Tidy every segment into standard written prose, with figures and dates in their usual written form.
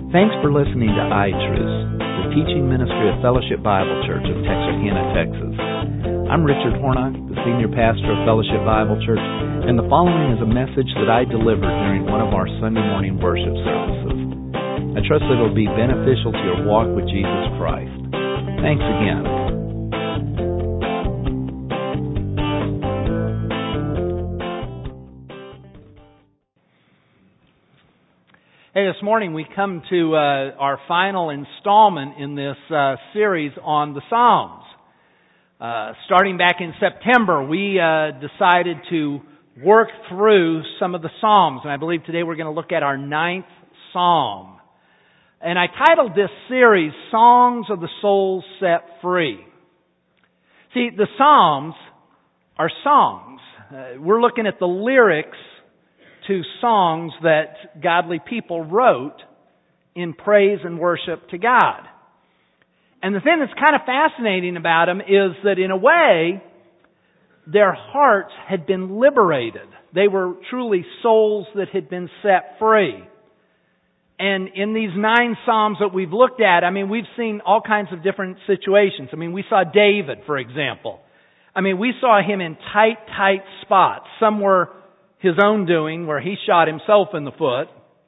Thanks for listening to iTruth, the teaching ministry of Fellowship Bible Church of Texarkana, Texas. I'm Richard Hornock, the senior pastor of Fellowship Bible Church, and the following is a message that I delivered during one of our Sunday morning worship services. I trust that it will be beneficial to your walk with Jesus Christ. Thanks again. Hey, this morning we come to our final installment in this series on the Psalms. Starting back in September, we decided to work through some of the Psalms, and I believe today we're going to look at our 9th Psalm. And I titled this series, Songs of the Soul Set Free. See, the Psalms are songs. We're looking at the lyrics to songs that godly people wrote in praise and worship to God. And the thing that's kind of fascinating about them is that in a way, their hearts had been liberated. They were truly souls that had been set free. And in these 9 Psalms that we've looked at, we've seen all kinds of different situations. We saw David, for example. We saw him in tight spots. Some were his own doing, where he shot himself in the foot.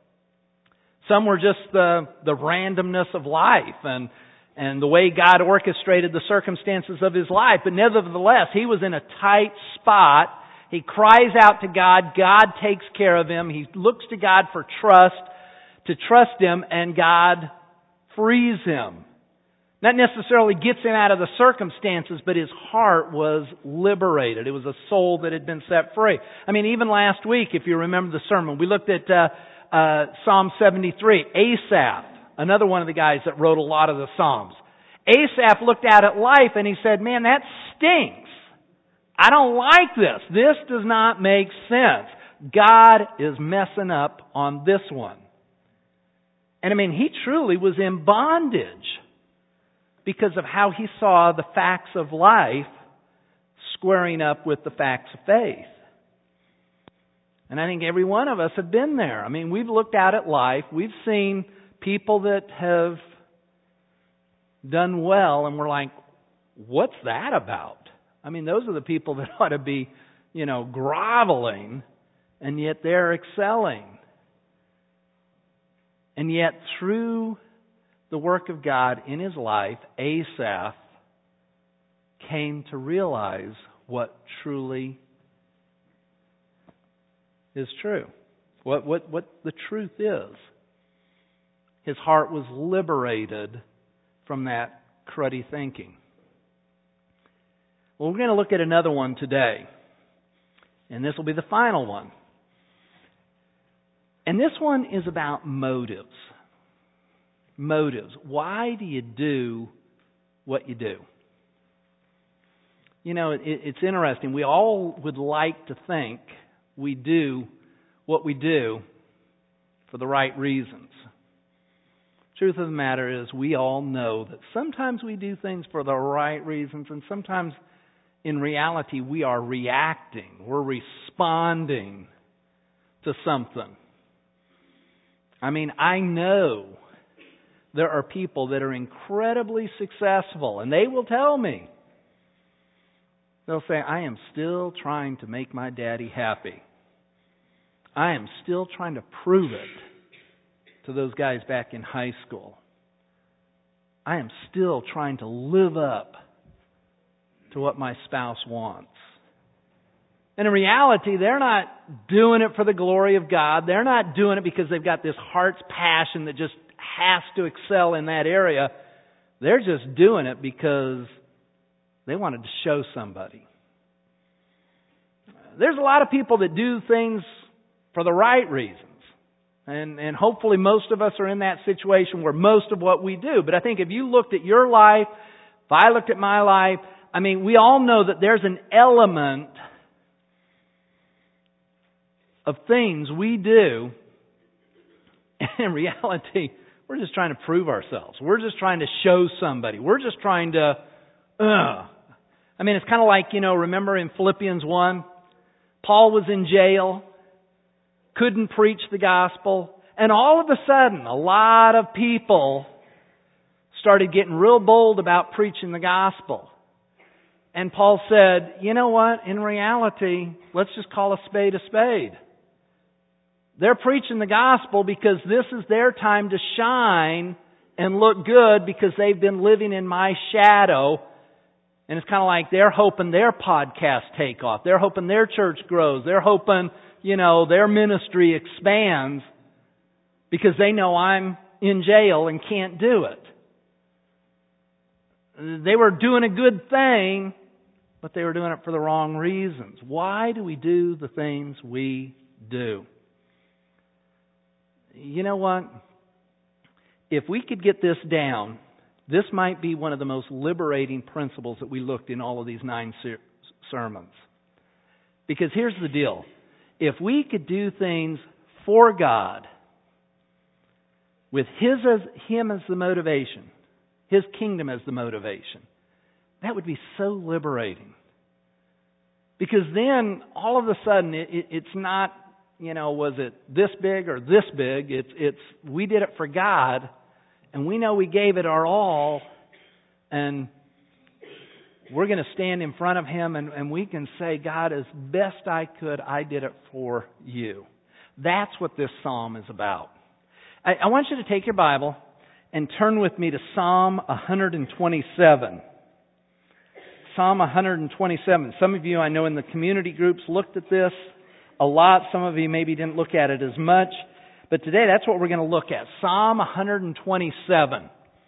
Some were just the randomness of life and the way God orchestrated the circumstances of his life. But nevertheless, he was in a tight spot. He cries out to God. God takes care of him. He looks to God for to trust him, and God frees him. Not necessarily gets him out of the circumstances, but his heart was liberated. It was a soul that had been set free. Even last week, if you remember the sermon, we looked at Psalm 73. Asaph, another one of the guys that wrote a lot of the Psalms. Asaph looked out at life and he said, man, that stinks. I don't like this. This does not make sense. God is messing up on this one. And he truly was in bondage because of how he saw the facts of life squaring up with the facts of faith. And I think every one of us have been there. We've looked out at life. We've seen people that have done well, and we're like, what's that about? Those are the people that ought to be, groveling, and yet they're excelling. And yet through the work of God in his life, Asaph came to realize what truly is true. What the truth is. His heart was liberated from that cruddy thinking. Well, we're going to look at another one today. And this will be the final one. And this one is about motives. Motives. Why do you do what you do? It's interesting. We all would like to think we do what we do for the right reasons. Truth of the matter is, we all know that sometimes we do things for the right reasons, and sometimes in reality we are reacting. We're responding to something. I know there are people that are incredibly successful, and they will tell me. They'll say, I am still trying to make my daddy happy. I am still trying to prove it to those guys back in high school. I am still trying to live up to what my spouse wants. And in reality, they're not doing it for the glory of God. They're not doing it because they've got this heart's passion that just has to excel in that area. They're just doing it because they wanted to show somebody. There's a lot of people that do things for the right reasons. And hopefully most of us are in that situation where most of what we do. But I think if you looked at your life, if I looked at my life, we all know that there's an element of things we do, and in reality, we're just trying to prove ourselves. We're just trying to show somebody. We're just trying to, it's kind of like, remember in Philippians 1, Paul was in jail, couldn't preach the gospel, And all of a sudden, a lot of people started getting real bold about preaching the gospel. And Paul said, you know what? In reality, let's just call a spade a spade. They're preaching the gospel because this is their time to shine and look good because they've been living in my shadow. And it's kind of like they're hoping their podcast take off. They're hoping their church grows. They're hoping, their ministry expands because they know I'm in jail and can't do it. They were doing a good thing, but they were doing it for the wrong reasons. Why do we do the things we do? You know what? If we could get this down, this might be one of the most liberating principles that we looked in all of these 9 sermons. Because here's the deal. If we could do things for God, with Him as the motivation, His kingdom as the motivation, that would be so liberating. Because then, all of a sudden, it's not, was it this big or this big? It's we did it for God, and we know we gave it our all, and we're going to stand in front of Him, and we can say, God, as best I could, I did it for you. That's what this psalm is about. I want you to take your Bible and turn with me to Psalm 127. Psalm 127. Some of you, I know in the community groups, looked at this a lot. Some of you maybe didn't look at it as much. But today, that's what we're going to look at. Psalm 127.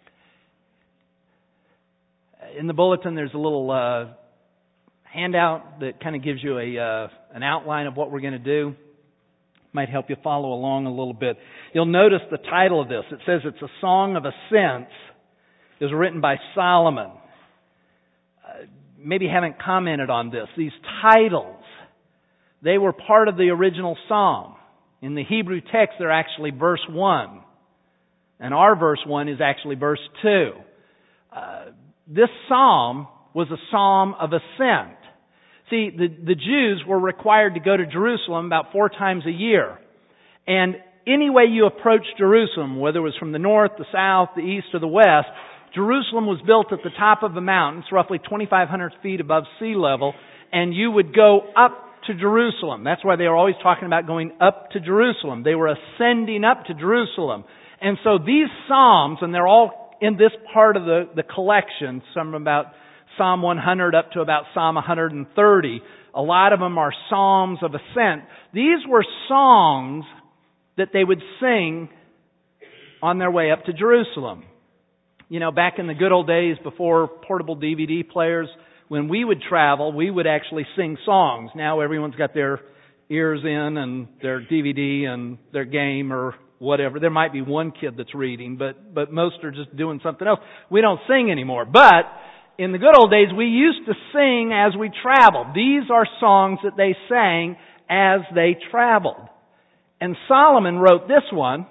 In the bulletin, there's a little handout that kind of gives you an outline of what we're going to do. Might help you follow along a little bit. You'll notice the title of this. It says it's a song of ascents. It was written by Solomon. Maybe haven't commented on this. These titles, they were part of the original psalm. In the Hebrew text, they're actually verse 1. And our verse 1 is actually verse 2. This psalm was a psalm of ascent. See, the Jews were required to go to Jerusalem about 4 times a year. And any way you approached Jerusalem, whether it was from the north, the south, the east, or the west, Jerusalem was built at the top of a mountain. It's roughly 2,500 feet above sea level. And you would go up to Jerusalem. That's why they were always talking about going up to Jerusalem. They were ascending up to Jerusalem. And so these psalms, and they're all in this part of the collection, some about Psalm 100 up to about Psalm 130. A lot of them are psalms of ascent. These were songs that they would sing on their way up to Jerusalem. Back in the good old days before portable DVD players, when we would travel, we would actually sing songs. Now everyone's got their ears in and their DVD and their game or whatever. There might be one kid that's reading, but most are just doing something else. We don't sing anymore. But in the good old days, we used to sing as we traveled. These are songs that they sang as they traveled. And Solomon wrote this one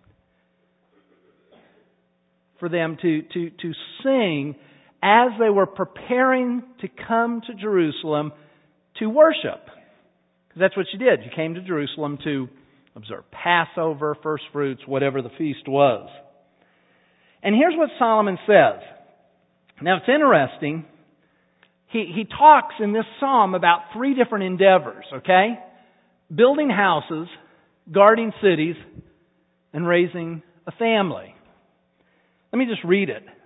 for them to sing as they were preparing to come to Jerusalem to worship. Because that's what you did. You came to Jerusalem to observe Passover, first fruits, whatever the feast was. And here's what Solomon says. Now it's interesting. He talks in this psalm about 3 different endeavors, okay? Building houses, guarding cities, and raising a family. Let me just read it. It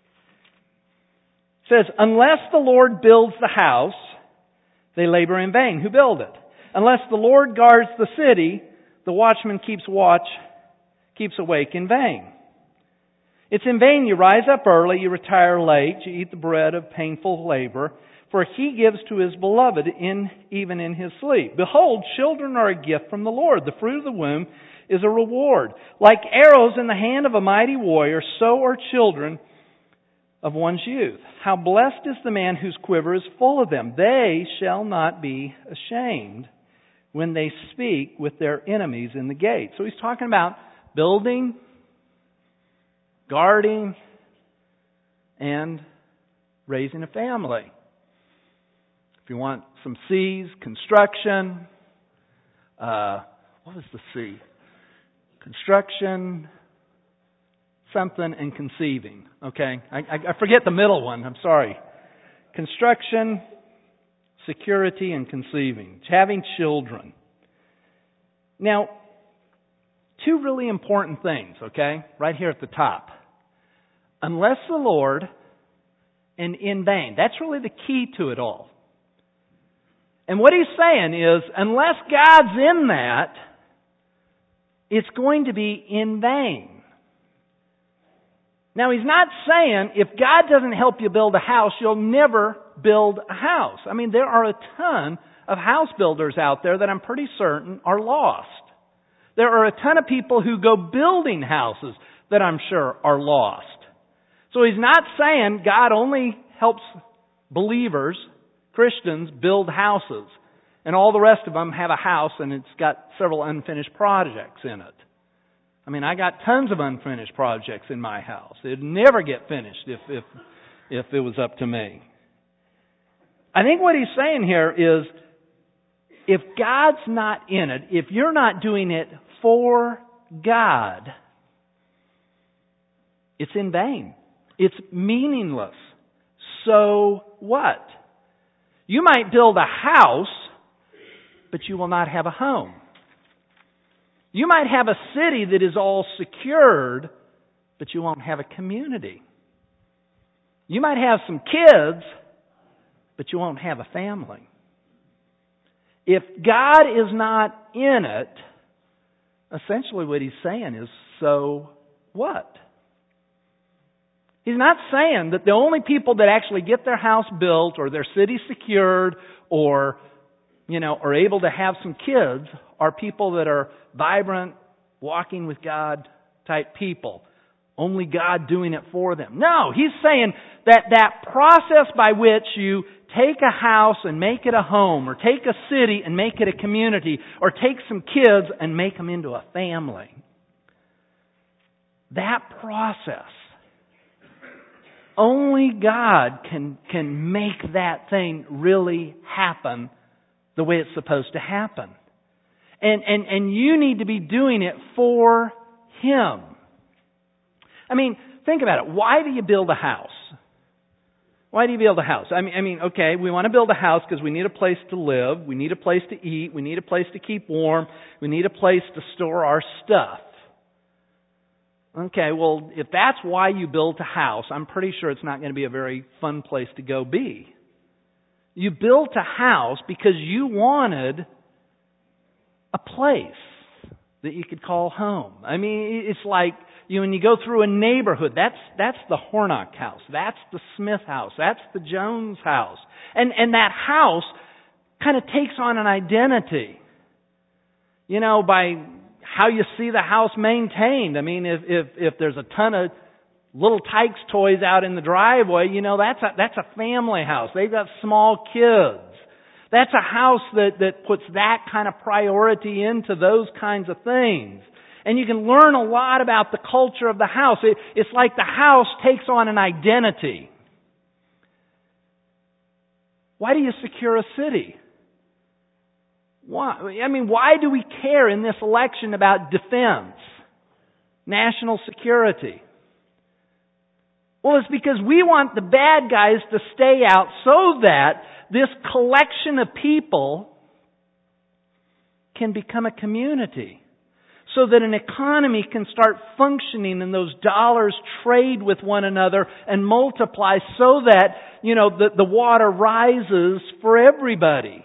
says, unless the Lord builds the house, they labor in vain who build it. Unless the Lord guards the city, the watchman keeps awake in vain. It's in vain you rise up early, you retire late, you eat the bread of painful labor, for He gives to His beloved even in His sleep. Behold, children are a gift from the Lord. The fruit of the womb is a reward. Like arrows in the hand of a mighty warrior, so are children of one's youth. How blessed is the man whose quiver is full of them. They shall not be ashamed when they speak with their enemies in the gate. So he's talking about building, guarding, and raising a family. If you want some C's, construction, what was the C? Construction, something, and conceiving. Okay? I forget the middle one. I'm sorry. Construction, security, and conceiving. Having children. Now, two really important things, okay? Right here at the top. Unless the Lord and in vain. That's really the key to it all. And what he's saying is, unless God's in that, it's going to be in vain. Now, he's not saying if God doesn't help you build a house, you'll never build a house. I mean, there are a ton of house builders out there that I'm pretty certain are lost. There are a ton of people who go building houses that I'm sure are lost. So he's not saying God only helps believers, Christians, build houses, and all the rest of them have a house and it's got several unfinished projects in it. I mean, I got tons of unfinished projects in my house. It'd never get finished if it was up to me. I think what he's saying here is, if God's not in it, if you're not doing it for God, it's in vain. It's meaningless. So what? You might build a house, but you will not have a home. You might have a city that is all secured, but you won't have a community. You might have some kids, but you won't have a family. If God is not in it, essentially what he's saying is, so what? He's not saying that the only people that actually get their house built or their city secured or, are able to have some kids are people that are vibrant, walking with God type people. Only God doing it for them. No, he's saying that process by which you take a house and make it a home, or take a city and make it a community, or take some kids and make them into a family. That process, only God can make that thing really happen the way it's supposed to happen. And you need to be doing it for Him. I mean, think about it. Why do you build a house? Why do you build a house? I mean, okay, we want to build a house because we need a place to live, we need a place to eat, we need a place to keep warm, we need a place to store our stuff. Okay, well, if that's why you built a house, I'm pretty sure it's not going to be a very fun place to go be. You built a house because you wanted a place that you could call home. I mean, it's like, when you go through a neighborhood, that's the Hornock house, that's the Smith house, that's the Jones house. And that house kind of takes on an identity, by how you see the house maintained. I mean, if there's a ton of little Tykes toys out in the driveway, that's a family house. They've got small kids. That's a house that puts that kind of priority into those kinds of things. And you can learn a lot about the culture of the house. It's like the house takes on an identity. Why do you secure a city? Why? I mean, why do we care in this election about defense, national security? Well, it's because we want the bad guys to stay out so that this collection of people can become a community. So that an economy can start functioning and those dollars trade with one another and multiply so that, the water rises for everybody.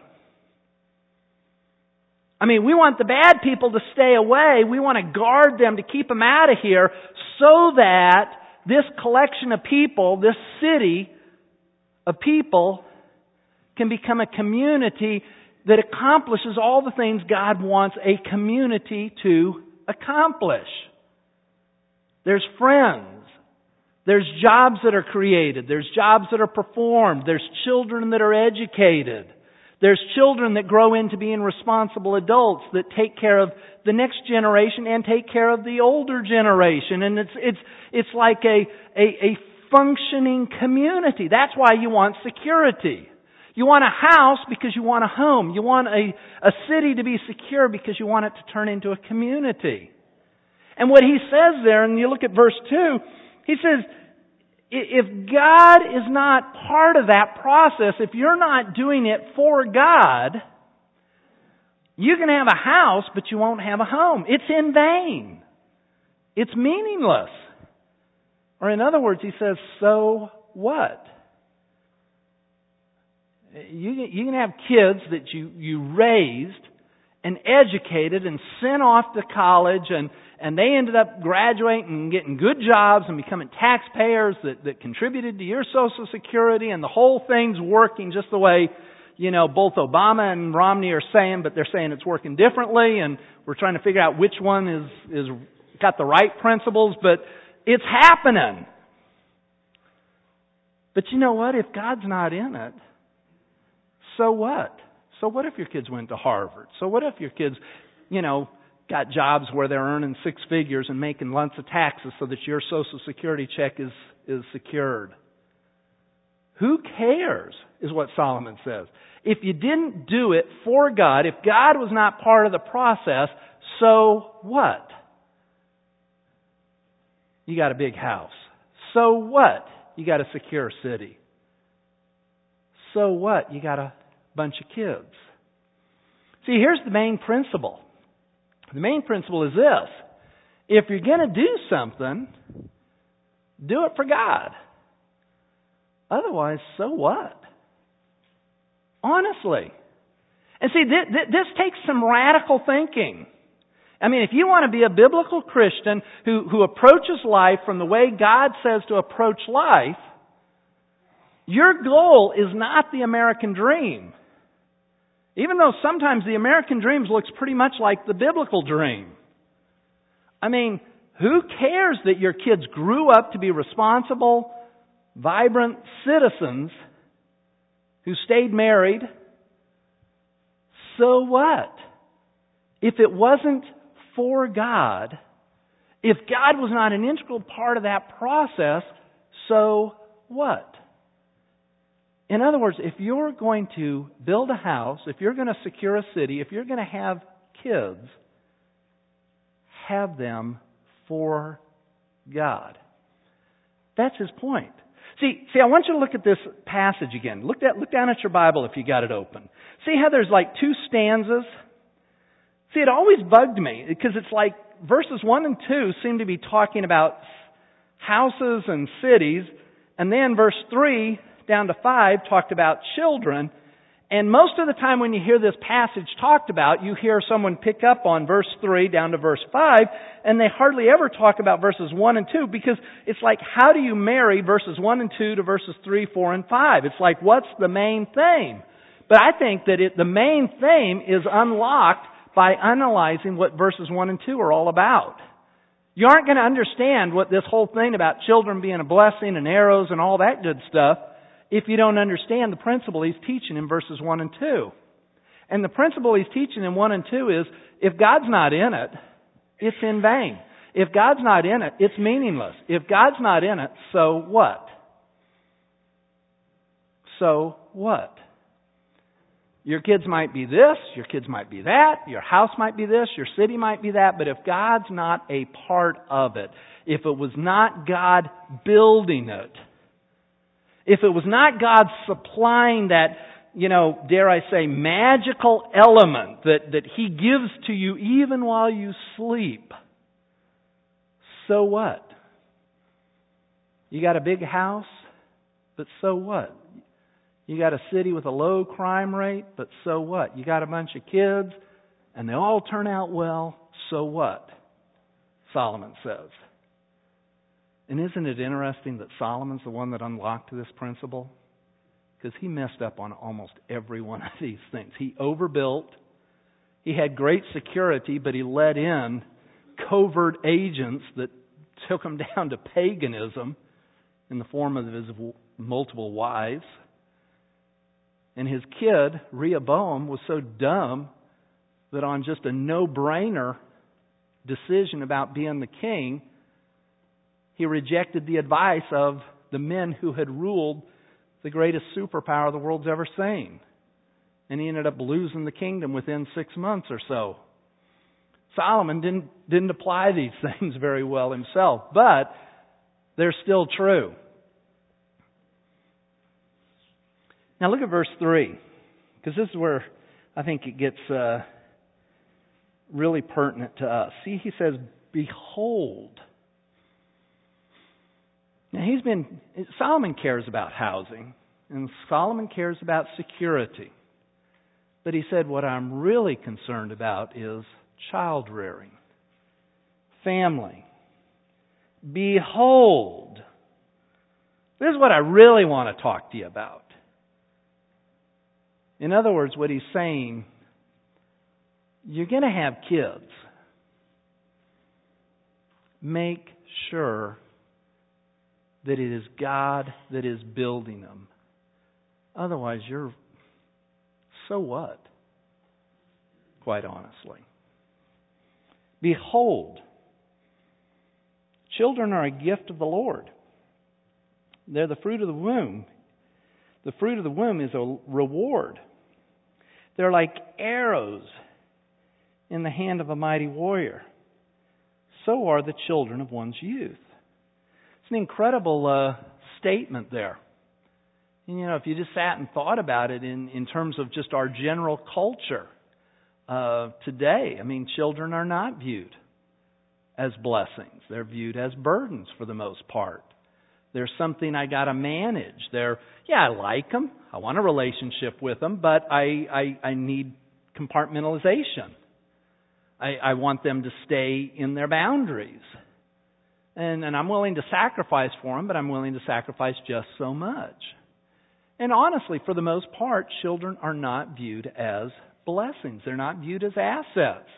I mean, we want the bad people to stay away. We want to guard them to keep them out of here so that this collection of people, this city of people, can become a community that accomplishes all the things God wants a community to accomplish. There's friends. There's jobs that are created. There's jobs that are performed. There's children that are educated. There's children that grow into being responsible adults that take care of the next generation and take care of the older generation. And it's like a functioning community. That's why you want security. You want a house because you want a home. You want a city to be secure because you want it to turn into a community. And what he says there, and you look at verse 2, he says, if God is not part of that process, if you're not doing it for God, you can have a house, but you won't have a home. It's in vain. It's meaningless. Or in other words, he says, so what? You can have kids that you raised and educated and sent off to college, and they ended up graduating and getting good jobs and becoming taxpayers that contributed to your Social Security, and the whole thing's working just the way, both Obama and Romney are saying, but they're saying it's working differently, and we're trying to figure out which one is got the right principles, but it's happening. But you know what? If God's not in it, so what? So what if your kids went to Harvard? So what if your kids, got jobs where they're earning six figures and making lots of taxes so that your Social Security check is secured? Who cares, is what Solomon says. If you didn't do it for God, if God was not part of the process, so what? You got a big house. So what? You got a secure city. So what? You got a bunch of kids. See, here's the main principle. The main principle is this. If you're going to do something, do it for God. Otherwise, so what? Honestly. And see, this takes some radical thinking. I mean, if you want to be a biblical Christian who approaches life from the way God says to approach life, your goal is not the American dream. Even though sometimes the American dream looks pretty much like the biblical dream. I mean, who cares that your kids grew up to be responsible, vibrant citizens who stayed married? So what? If it wasn't for God, if God was not an integral part of that process, so what? In other words, if you're going to build a house, if you're going to secure a city, if you're going to have kids, have them for God. That's his point. See, I want you to look at this passage again. Look down at your Bible if you got it open. See how there's like two stanzas? See, it always bugged me because it's like verses 1 and 2 seem to be talking about houses and cities, and then verse 3 down to 5 talked about children. And most of the time when you hear this passage talked about, you hear someone pick up on verse 3 down to verse 5, and they hardly ever talk about verses 1 and 2 because it's like, how do you marry verses 1 and 2 to verses 3, 4, and 5? It's like, what's the main theme? But I think that the main theme is unlocked by analyzing what verses 1 and 2 are all about. You aren't going to understand what this whole thing about children being a blessing and arrows and all that good stuff if you don't understand the principle he's teaching in verses 1 and 2. And the principle he's teaching in 1 and 2 is, if God's not in it, it's in vain. If God's not in it, it's meaningless. If God's not in it, so what? So what? Your kids might be this, your kids might be that, your house might be this, your city might be that, but if God's not a part of it, if it was not God building it, if it was not God supplying that, dare I say, magical element that He gives to you even while you sleep, so what? You got a big house, but so what? You got a city with a low crime rate, but so what? You got a bunch of kids, and they all turn out well, so what? Solomon says. And isn't it interesting that Solomon's the one that unlocked this principle? Because he messed up on almost every one of these things. He overbuilt. He had great security, but he let in covert agents that took him down to paganism in the form of his multiple wives. And his kid, Rehoboam, was so dumb that on just a no-brainer decision about being the king, he rejected the advice of the men who had ruled the greatest superpower the world's ever seen. And he ended up losing the kingdom within 6 months or so. Solomon didn't apply these things very well himself, but they're still true. Now look at verse 3, because this is where I think it gets really pertinent to us. See, he says, behold. Now Solomon cares about housing, and Solomon cares about security. But he said, what I'm really concerned about is child rearing, family. Behold. This is what I really want to talk to you about. In other words, what he's saying, you're going to have kids. Make sure that it is God that is building them. Otherwise, so what? Quite honestly. Behold, children are a gift of the Lord. They're the fruit of the womb. The fruit of the womb is a reward. They're like arrows in the hand of a mighty warrior. So are the children of one's youth. It's an incredible statement there. And, if you just sat and thought about it in terms of just our general culture today, children are not viewed as blessings. They're viewed as burdens for the most part. There's something I got to manage. I like them. I want a relationship with them, but I need compartmentalization. I want them to stay in their boundaries. And I'm willing to sacrifice for them, but I'm willing to sacrifice just so much. And honestly, for the most part, children are not viewed as blessings. They're not viewed as assets.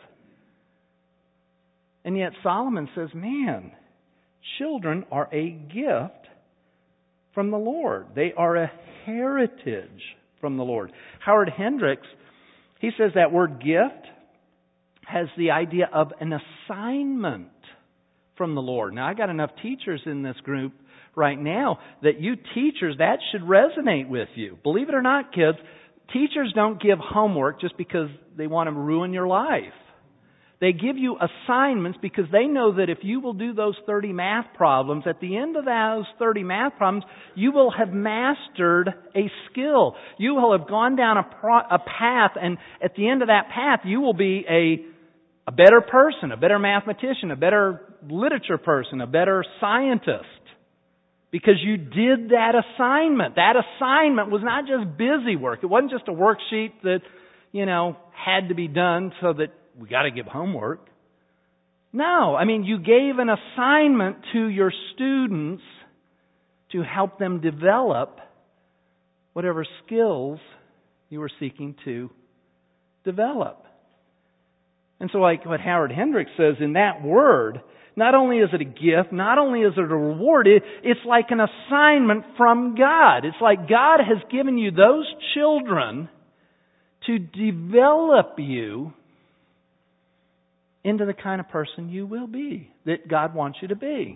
And yet Solomon says, man, children are a gift from the Lord. They are a heritage from the Lord. Howard Hendricks, he says that word gift has the idea of an assignment from the Lord. Now, I got enough teachers in this group right now that you teachers, that should resonate with you. Believe it or not, kids, teachers don't give homework just because they want to ruin your life. They give you assignments because they know that if you will do those 30 math problems, at the end of those 30 math problems, you will have mastered a skill. You will have gone down a path, and at the end of that path, you will be a better person, a better mathematician, a better literature person, a better scientist. Because you did that assignment. That assignment was not just busy work. It wasn't just a worksheet that, had to be done so that we got to give homework. No, you gave an assignment to your students to help them develop whatever skills you were seeking to develop. And so like what Howard Hendricks says in that word, not only is it a gift, not only is it a reward, it's like an assignment from God. It's like God has given you those children to develop you into the kind of person you will be, that God wants you to be.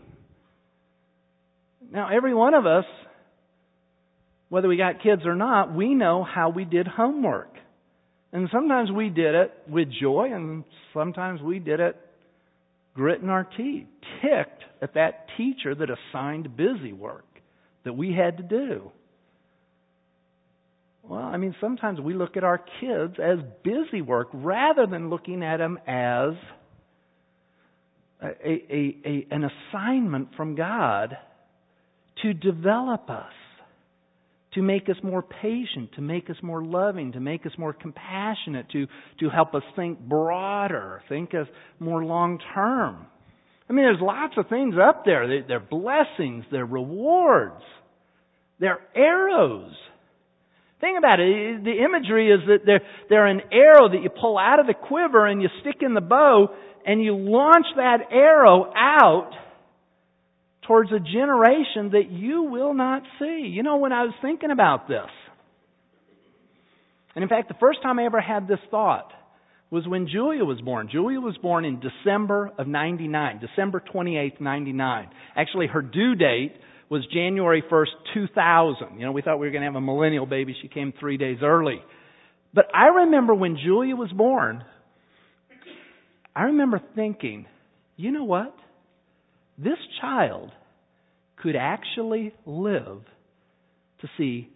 Now, every one of us, whether we got kids or not, we know how we did homework. And sometimes we did it with joy, and sometimes we did it gritting our teeth, ticked at that teacher that assigned busy work that we had to do. Well, sometimes we look at our kids as busy work rather than looking at them as an assignment from God to develop us, to make us more patient, to make us more loving, to make us more compassionate, to help us think broader, think us more long term. There's lots of things up there. They're blessings, they're rewards, they're arrows. Think about it. The imagery is that they're an arrow that you pull out of the quiver and you stick in the bow and you launch that arrow out towards a generation that you will not see. When I was thinking about this, and in fact, the first time I ever had this thought was when Julia was born. Julia was born in December of 99, December 28th, 99. Actually, her due date was January 1st, 2000. We thought we were going to have a millennial baby. She came 3 days early. But I remember when Julia was born, I remember thinking, you know what? This child could actually live to see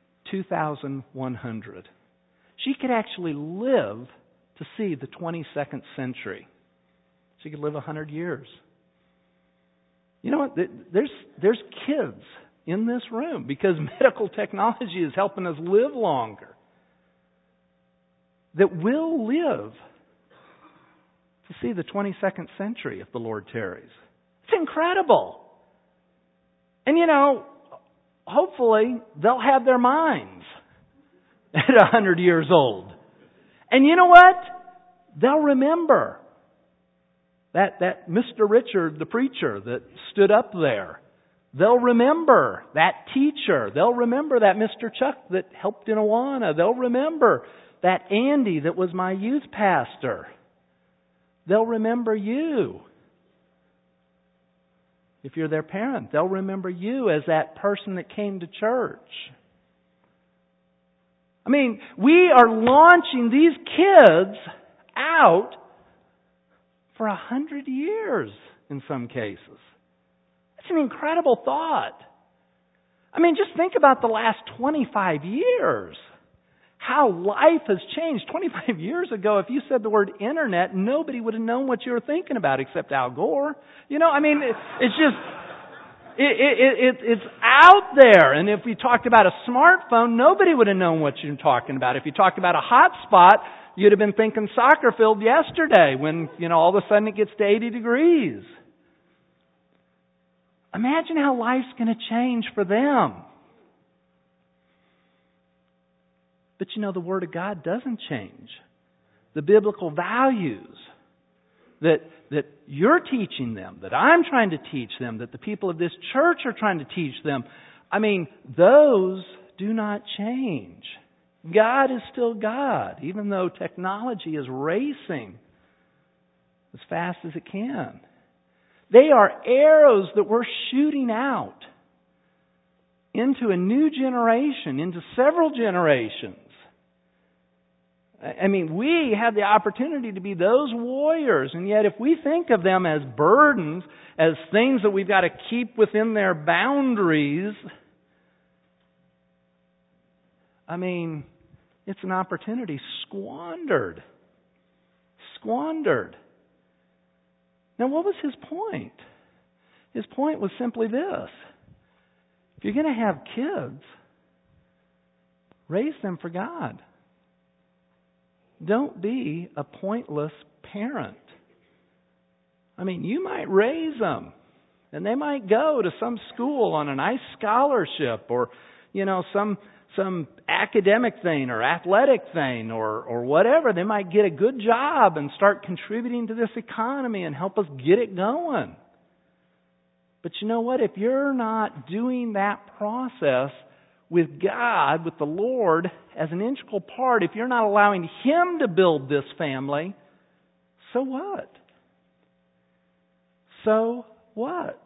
2,100. She could actually live to see the 22nd century. She could live 100 years. You know what? There's kids in this room because medical technology is helping us live longer that will live to see the 22nd century if the Lord tarries. It's incredible. And hopefully they'll have their minds at 100 years old. And you know what? They'll remember that Mr. Richard, the preacher that stood up there. They'll remember that teacher. They'll remember that Mr. Chuck that helped in Awana. They'll remember that Andy that was my youth pastor. They'll remember you. If you're their parent, they'll remember you as that person that came to church. I mean, we are launching these kids out for 100 years in some cases. It's an incredible thought. I mean, just think about the last 25 years. How life has changed. 25 years ago, if you said the word internet, nobody would have known what you were thinking about except Al Gore. It's just, it's out there. And if we talked about a smartphone, nobody would have known what you're talking about. If you talked about a hot spot, you'd have been thinking soccer field yesterday when, all of a sudden it gets to 80 degrees. Imagine how life's going to change for them. But the Word of God doesn't change. The biblical values that you're teaching them, that I'm trying to teach them, that the people of this church are trying to teach them, those do not change. God is still God, even though technology is racing as fast as it can. They are arrows that we're shooting out into a new generation, into several generations. We have the opportunity to be those warriors, and yet if we think of them as burdens, as things that we've got to keep within their boundaries, it's an opportunity squandered. Now, what was his point? His point was simply this. If you're going to have kids, raise them for God. Don't be a pointless parent. You might raise them, and they might go to some school on a nice scholarship or, some academic thing or athletic thing or whatever. They might get a good job and start contributing to this economy and help us get it going. But you know what? If you're not doing that process with God, with the Lord, as an integral part, if you're not allowing Him to build this family, so what? So what?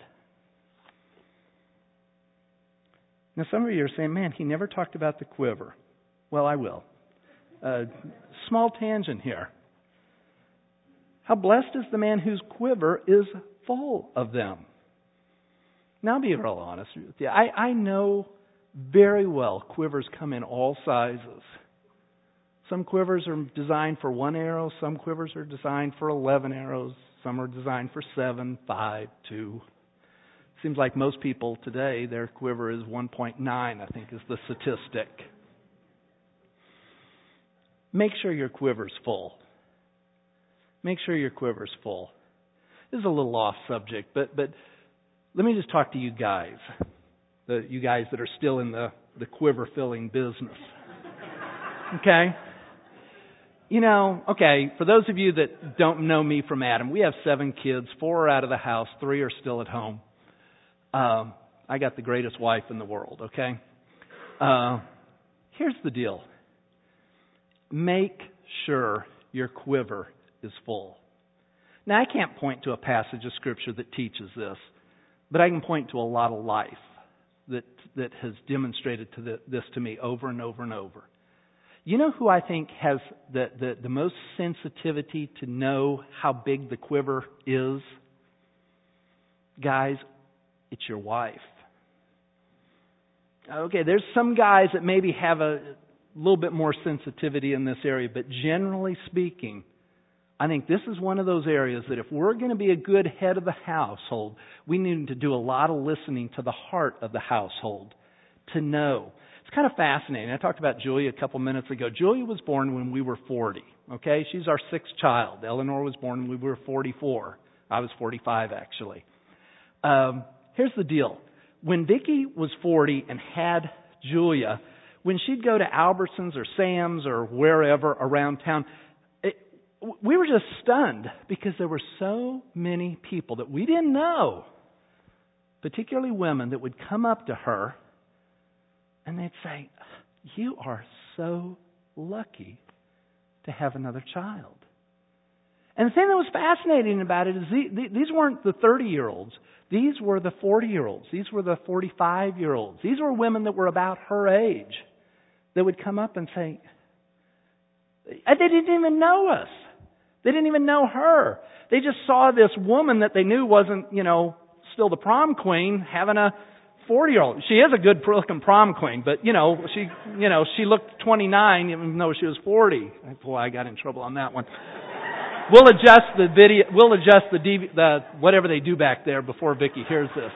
Now, some of you are saying, man, he never talked about the quiver. Well, I will. Small tangent here. How blessed is the man whose quiver is full of them. Now, I'll be real honest with you. I know very well quivers come in all sizes. Some quivers are designed for 1 arrow. Some quivers are designed for 11 arrows. Some are designed for 7, 5, 2. Seems like most people today, their quiver is 1.9, I think is the statistic. Make sure your quiver's full. Make sure your quiver's full. This is a little off subject, but let me just talk to you guys. You guys that are still in the quiver filling business. Okay? For those of you that don't know me from Adam, we have 7 kids. 4 are out of the house. 3 are still at home. I got the greatest wife in the world, okay? Here's the deal. Make sure your quiver is full. Now, I can't point to a passage of Scripture that teaches this, but I can point to a lot of life that has demonstrated this to me over and over and over. You know who I think has the most sensitivity to know how big the quiver is? Guys, it's your wife. Okay, there's some guys that maybe have a little bit more sensitivity in this area, but generally speaking, I think this is one of those areas that if we're going to be a good head of the household, we need to do a lot of listening to the heart of the household to know. It's kind of fascinating. I talked about Julia a couple minutes ago. Julia was born when we were 40. Okay, she's our sixth child. Eleanor was born when we were 44. I was 45 actually. Here's the deal. When Vicki was 40 and had Julia, when she'd go to Albertsons or Sam's or wherever around town, we were just stunned because there were so many people that we didn't know, particularly women, that would come up to her and they'd say, "You are so lucky to have another child." And the thing that was fascinating about it is these weren't the 30-year-olds. These were the 40-year-olds. These were the 45-year-olds. These were women that were about her age that would come up and say, they didn't even know us. They didn't even know her. They just saw this woman that they knew wasn't, still the prom queen having a 40-year-old. She is a good looking prom queen, but she looked 29 even though she was 40. Boy, I got in trouble on that one. We'll adjust the video. We'll adjust the whatever they do back there before Vicki hears this.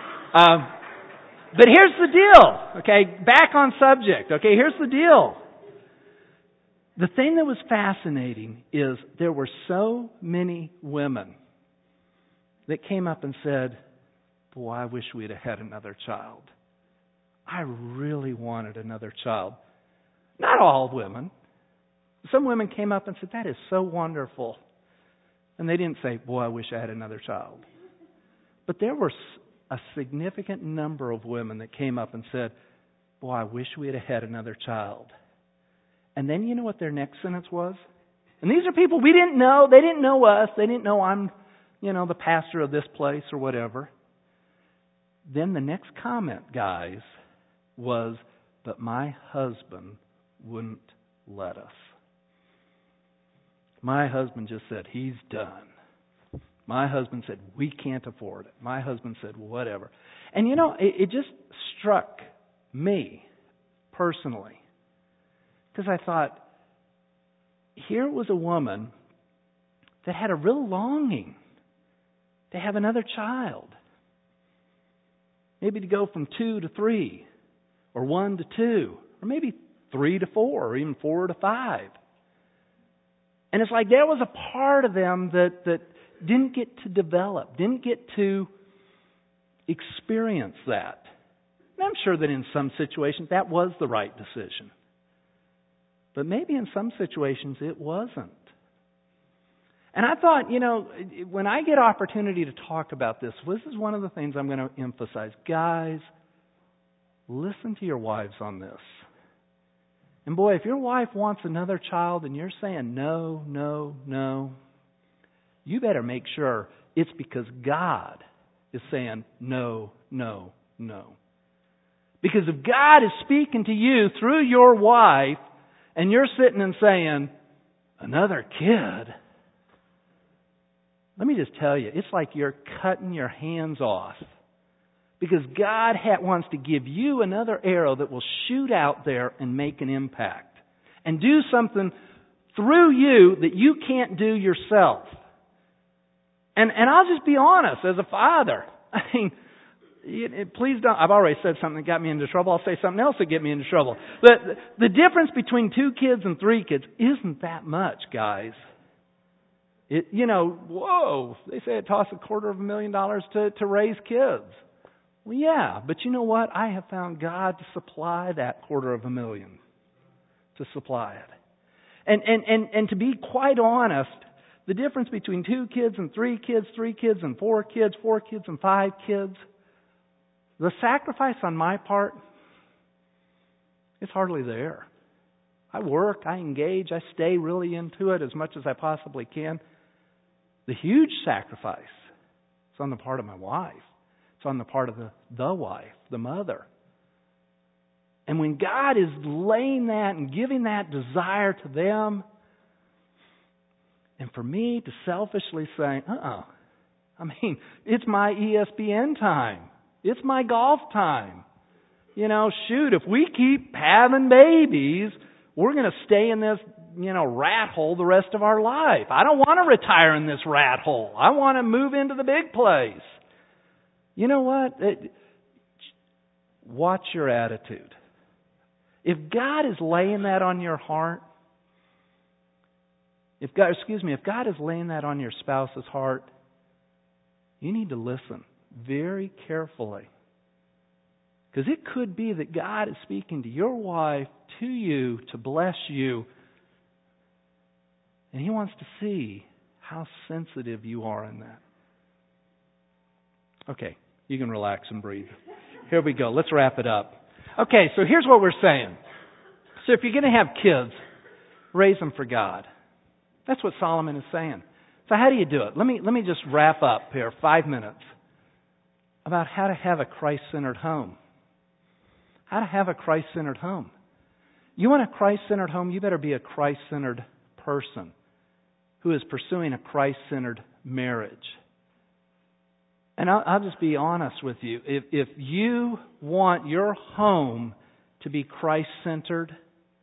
But here's the deal. Okay, back on subject. Okay, here's the deal. The thing that was fascinating is there were so many women that came up and said, "Boy, I wish we'd have had another child. I really wanted another child." Not all women. Some women came up and said, "That is so wonderful." And they didn't say, "Boy, I wish I had another child." But there were a significant number of women that came up and said, "Boy, I wish we had had another child." And then you know what their next sentence was? And these are people we didn't know. They didn't know us. They didn't know I'm, the pastor of this place or whatever. Then the next comment, guys, was, "But my husband wouldn't let us. My husband just said, he's done. My husband said, we can't afford it. My husband said, whatever." And it just struck me personally. Because I thought, here was a woman that had a real longing to have another child. Maybe to go from 2 to 3, or 1 to 2, or maybe 3 to 4, or even 4 to 5. And it's like there was a part of them that didn't get to develop, didn't get to experience that. And I'm sure that in some situations that was the right decision. But maybe in some situations it wasn't. And I thought, when I get opportunity to talk about this is one of the things I'm going to emphasize. Guys, listen to your wives on this. And boy, if your wife wants another child and you're saying no, no, no, you better make sure it's because God is saying no, no, no. Because if God is speaking to you through your wife and you're sitting and saying, "Another kid," let me just tell you, it's like you're cutting your hands off. Because God wants to give you another arrow that will shoot out there and make an impact. And do something through you that you can't do yourself. And I'll just be honest, as a father, please don't, I've already said something that got me into trouble. I'll say something else that get me into trouble. The difference between 2 kids and 3 kids isn't that much, guys. Whoa, they say it costs $250,000 to raise kids. Well, yeah, but you know what? I have found God to supply that $250,000 to supply it. And to be quite honest, the difference between 2 kids and 3 kids, 3 kids and 4 kids, 4 kids and 5 kids, the sacrifice on my part, it's hardly there. I work, I engage, I stay really into it as much as I possibly can. The huge sacrifice is on the part of my wife. It's on the part of the wife, the mother. And when God is laying that and giving that desire to them, and for me to selfishly say, I mean, it's my ESPN time. It's my golf time. Shoot, if we keep having babies, we're going to stay in this, rat hole the rest of our life. I don't want to retire in this rat hole. I want to move into the big place. You know what? Watch your attitude. If God is laying that on your heart, if God is laying that on your spouse's heart, you need to listen very carefully. Because it could be that God is speaking to your wife, to you, to bless you. And He wants to see how sensitive you are in that. Okay, you can relax and breathe. Here we go. Let's wrap it up. Okay, so here's what we're saying. So if you're going to have kids, raise them for God. That's what Solomon is saying. So how do you do it? Let me just wrap up here, 5 minutes, about how to have a Christ-centered home. How to have a Christ-centered home. You want a Christ-centered home, you better be a Christ-centered person who is pursuing a Christ-centered marriage. And I'll just be honest with you. If you want your home to be Christ-centered,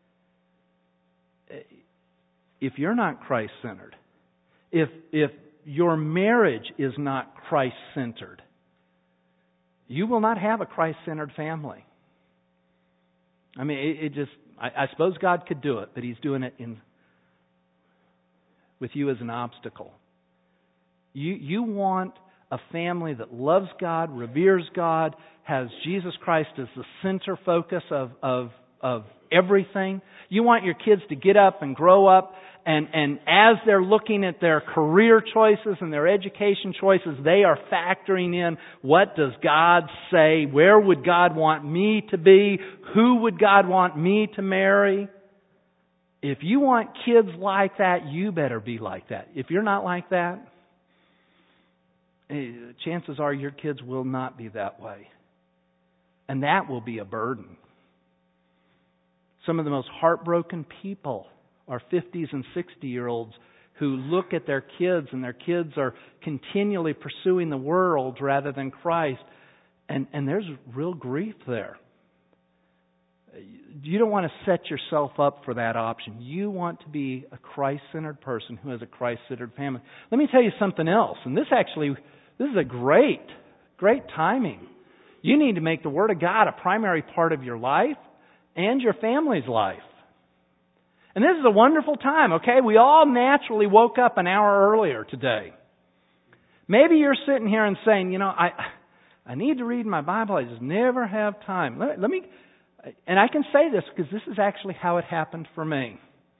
if you're not Christ-centered, if your marriage is not Christ-centered, you will not have a Christ-centered family. I mean, I suppose God could do it, but He's doing it with you as an obstacle. You want a family that loves God, reveres God, has Jesus Christ as the center focus of everything. You want your kids to get up and grow up, and as they're looking at their career choices and their education choices, they are factoring in, what does God say? Where would God want me to be? Who would God want me to marry? If you want kids like that, you better be like that. If you're not like that, chances are your kids will not be that way. And that will be a burden. Some of the most heartbroken people are 50s and 60-year-olds who look at their kids, and their kids are continually pursuing the world rather than Christ. And there's real grief there. You don't want to set yourself up for that option. You want to be a Christ-centered person who has a Christ-centered family. Let me tell you something else. And this is a great timing. You need to make the Word of God a primary part of your life and your family's life. And this is a wonderful time, okay? We all naturally woke up an hour earlier today. Maybe you're sitting here and saying, I need to read my Bible. I just never have time. Let me, and I can say this because this is actually how it happened for me.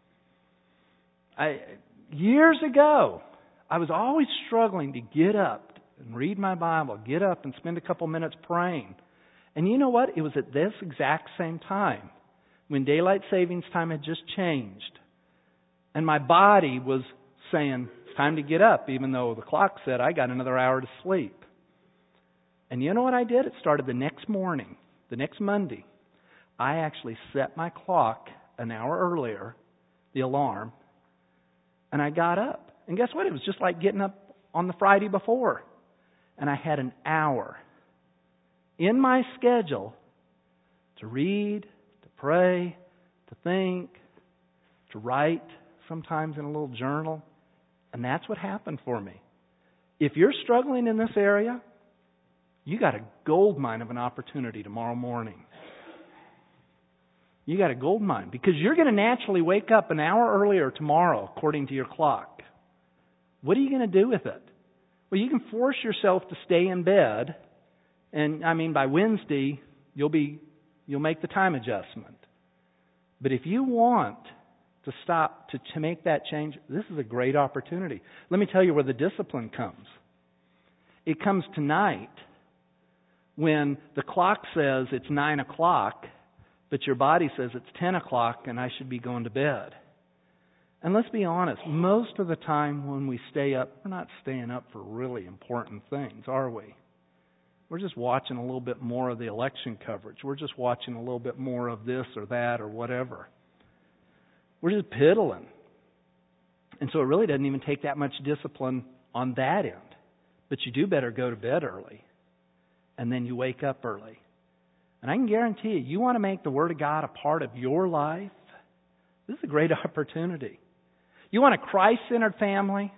Years ago, I was always struggling to get up and read my Bible, get up and spend a couple minutes praying. And you know what? It was at this exact same time when daylight savings time had just changed. And my body was saying, it's time to get up, even though the clock said I got another hour to sleep. And you know what I did? It started the next morning, the next Monday. I actually set my clock an hour earlier, the alarm, and I got up. And guess what? It was just like getting up on the Friday before. And I had an hour in my schedule to read, to pray, to think, to write, sometimes in a little journal. And that's what happened for me. If you're struggling in this area, you got a gold mine of an opportunity tomorrow morning. You got a gold mine because you're going to naturally wake up an hour earlier tomorrow according to your clock. What are you going to do with it? Well, you can force yourself to stay in bed, and by Wednesday you'll make the time adjustment. But if you want to stop to make that change, this is a great opportunity. Let me tell you where the discipline comes. It comes tonight when the clock says it's 9 o'clock, but your body says it's 10 o'clock and I should be going to bed. And let's be honest, most of the time when we stay up, we're not staying up for really important things, are we? We're just watching a little bit more of the election coverage. We're just watching a little bit more of this or that or whatever. We're just piddling. And so it really doesn't even take that much discipline on that end. But you do better go to bed early. And then you wake up early. And I can guarantee you, you want to make the Word of God a part of your life, this is a great opportunity. You want a Christ-centered family?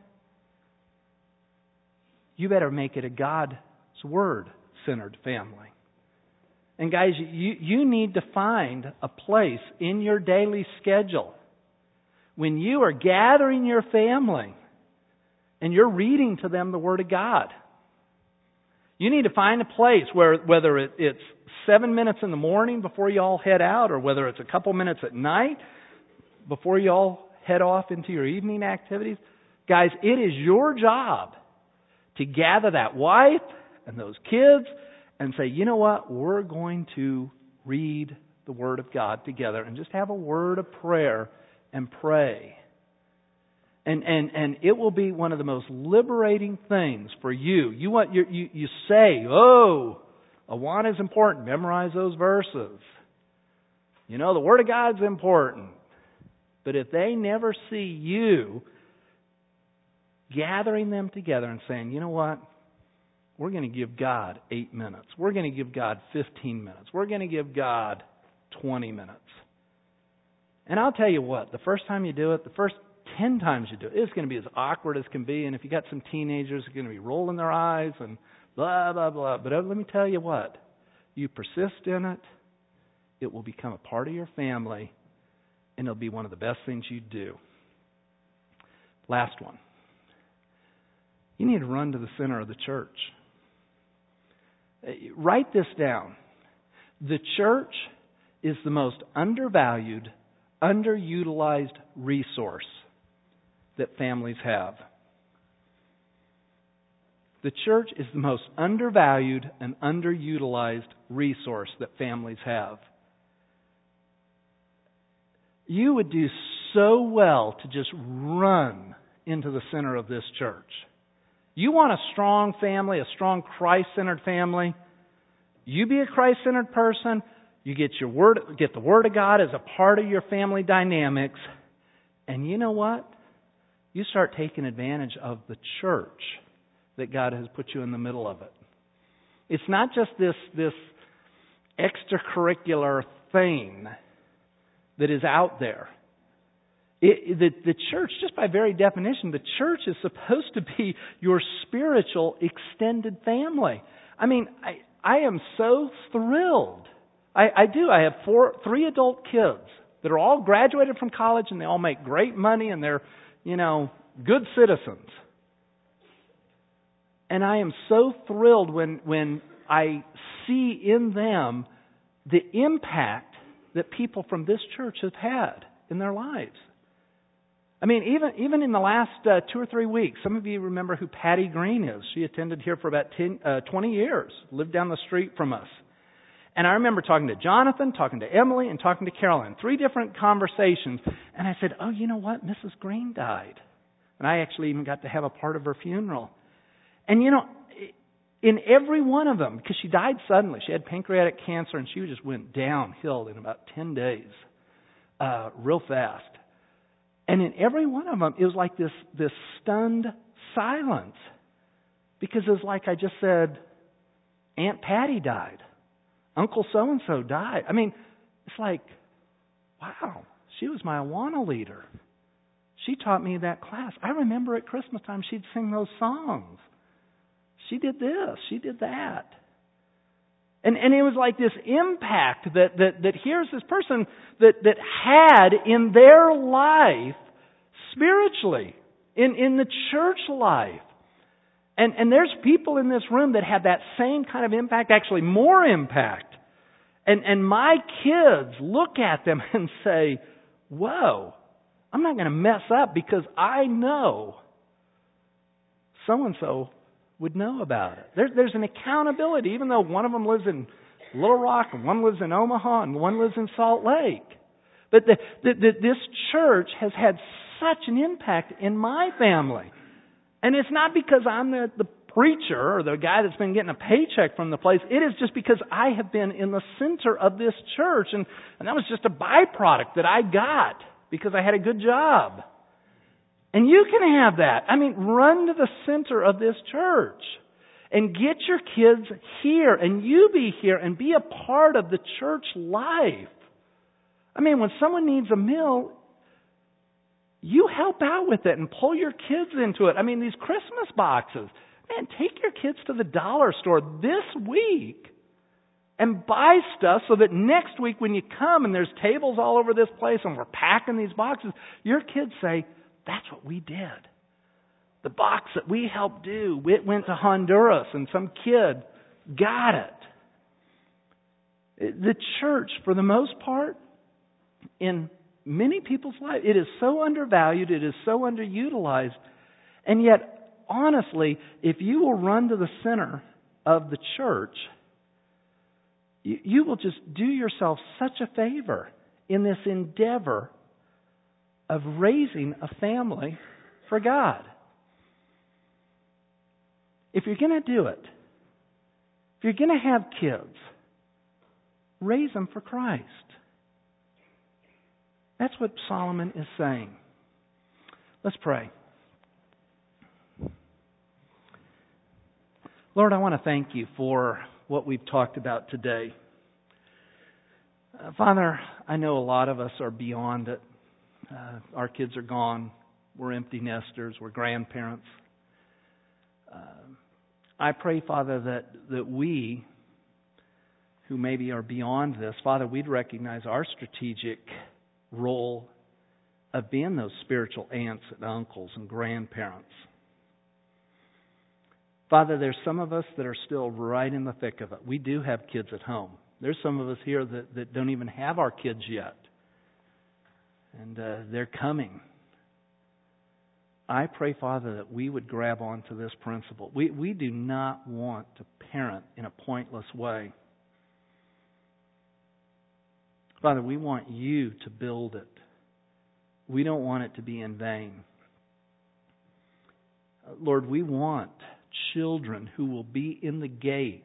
You better make it a God's Word-centered family. And guys, you need to find a place in your daily schedule when you are gathering your family and you're reading to them the Word of God. You need to find a place where, whether it's 7 minutes in the morning before you all head out, or whether it's a couple minutes at night before you all head off into your evening activities. Guys, it is your job to gather that wife and those kids and say, you know what, we're going to read the Word of God together and just have a word of prayer and pray. And it will be one of the most liberating things for you. You say, oh, Awana is important. Memorize those verses. You know, the Word of God's important. But if they never see you gathering them together and saying, you know what, we're going to give God 8 minutes. We're going to give God 15 minutes. We're going to give God 20 minutes. And I'll tell you what, the first time you do it, the first 10 times you do it, it's going to be as awkward as can be. And if you got some teenagers, they're going to be rolling their eyes and blah, blah, blah. But let me tell you what, you persist in it, it will become a part of your family, and it'll be one of the best things you do. Last one. You need to run to the center of the church. Write this down. The church is the most undervalued, underutilized resource that families have. The church is the most undervalued and underutilized resource that families have. You would do so well to just run into the center of this church. You want a strong family, a strong Christ-centered family. You be a Christ-centered person. You get the Word of God as a part of your family dynamics. And you know what? You start taking advantage of the church that God has put you in the middle of it. It's not just this extracurricular thing that is out there. The church, just by very definition, the church is supposed to be your spiritual extended family. I mean, I am so thrilled. I do. I have 3 adult kids that are all graduated from college, and they all make great money, and they're, good citizens. And I am so thrilled when I see in them the impact that people from this church have had in their lives. I mean, even in the last 2 or 3 weeks, some of you remember who Patty Green is. She attended here for about 20 years, lived down the street from us. And I remember talking to Jonathan, talking to Emily, and talking to Carolyn. 3 different conversations. And I said, oh, you know what? Mrs. Green died. And I actually even got to have a part of her funeral. And in every one of them, because she died suddenly. She had pancreatic cancer, and she just went downhill in about 10 days, real fast. And in every one of them, it was like this stunned silence. Because it was like I just said, Aunt Patty died. Uncle so-and-so died. I mean, it's like, wow, she was my Awana leader. She taught me that class. I remember at Christmas time she'd sing those songs. She did this. She did that. And it was like this impact that here's this person that had in their life spiritually, in the church life. And there's people in this room that have that same kind of impact, actually more impact. And my kids look at them and say, whoa, I'm not going to mess up because I know so-and-so would know about it. There's an accountability, even though one of them lives in Little Rock and one lives in Omaha and one lives in Salt Lake. But this church has had such an impact in my family. And it's not because I'm the preacher or the guy that's been getting a paycheck from the place. It is just because I have been in the center of this church, and that was just a byproduct that I got because I had a good job. And you can have that. I mean, run to the center of this church and get your kids here, and you be here and be a part of the church life. I mean, when someone needs a meal, you help out with it and pull your kids into it. I mean, these Christmas boxes. Man, take your kids to the dollar store this week and buy stuff so that next week when you come and there's tables all over this place and we're packing these boxes, your kids say, that's what we did. The box that we helped do, it went to Honduras and some kid got it. The church, for the most part, in many people's lives, it is so undervalued, it is so underutilized, and yet, honestly, if you will run to the center of the church, you will just do yourself such a favor in this endeavor of raising a family for God. If you're going to do it, if you're going to have kids, raise them for Christ. That's what Solomon is saying. Let's pray. Lord, I want to thank you for what we've talked about today. Father, I know a lot of us are beyond it. Our kids are gone. We're empty nesters. We're grandparents. I pray, Father, that we, who maybe are beyond this, Father, we'd recognize our strategic role of being those spiritual aunts and uncles and grandparents. Father, there's some of us that are still right in the thick of it. We do have kids at home. There's some of us here that don't even have our kids yet. And they're coming. I pray, Father, that we would grab onto this principle. We do not want to parent in a pointless way. Father, we want you to build it. We don't want it to be in vain. Lord, we want children who will be in the gate,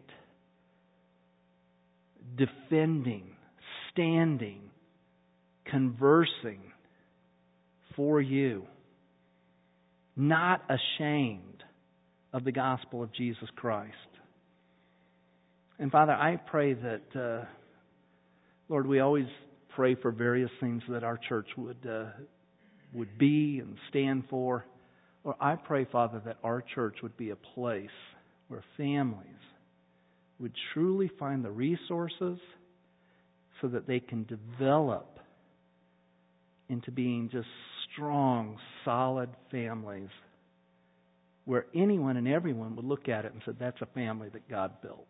defending, standing, conversing for you, not ashamed of the gospel of Jesus Christ. And Father, I pray that, Lord, we always pray for various things that our church would be and stand for. Lord, I pray, Father, that our church would be a place where families would truly find the resources so that they can develop into being just strong, solid families where anyone and everyone would look at it and say, that's a family that God built.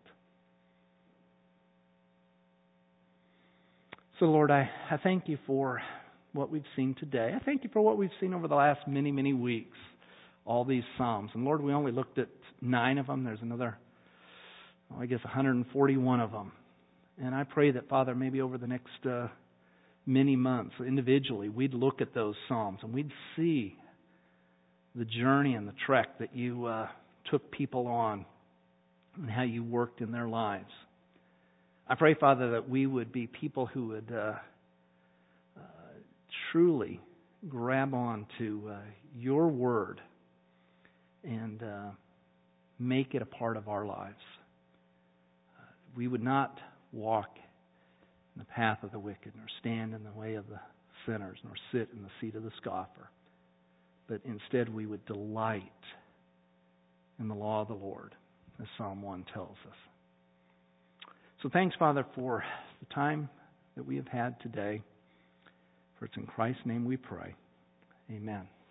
So, Lord, I thank you for what we've seen today. I thank you for what we've seen over the last many, many weeks, all these Psalms. And, Lord, we only looked at 9 of them. There's another, 141 of them. And I pray that, Father, maybe over the next many months, individually, we'd look at those Psalms and we'd see the journey and the trek that you took people on and how you worked in their lives. I pray, Father, that we would be people who would truly grab on to your word and make it a part of our lives. We would not walk in the path of the wicked, nor stand in the way of the sinners, nor sit in the seat of the scoffer. But instead we would delight in the law of the Lord, as Psalm 1 tells us. So thanks, Father, for the time that we have had today. For it's in Christ's name we pray. Amen.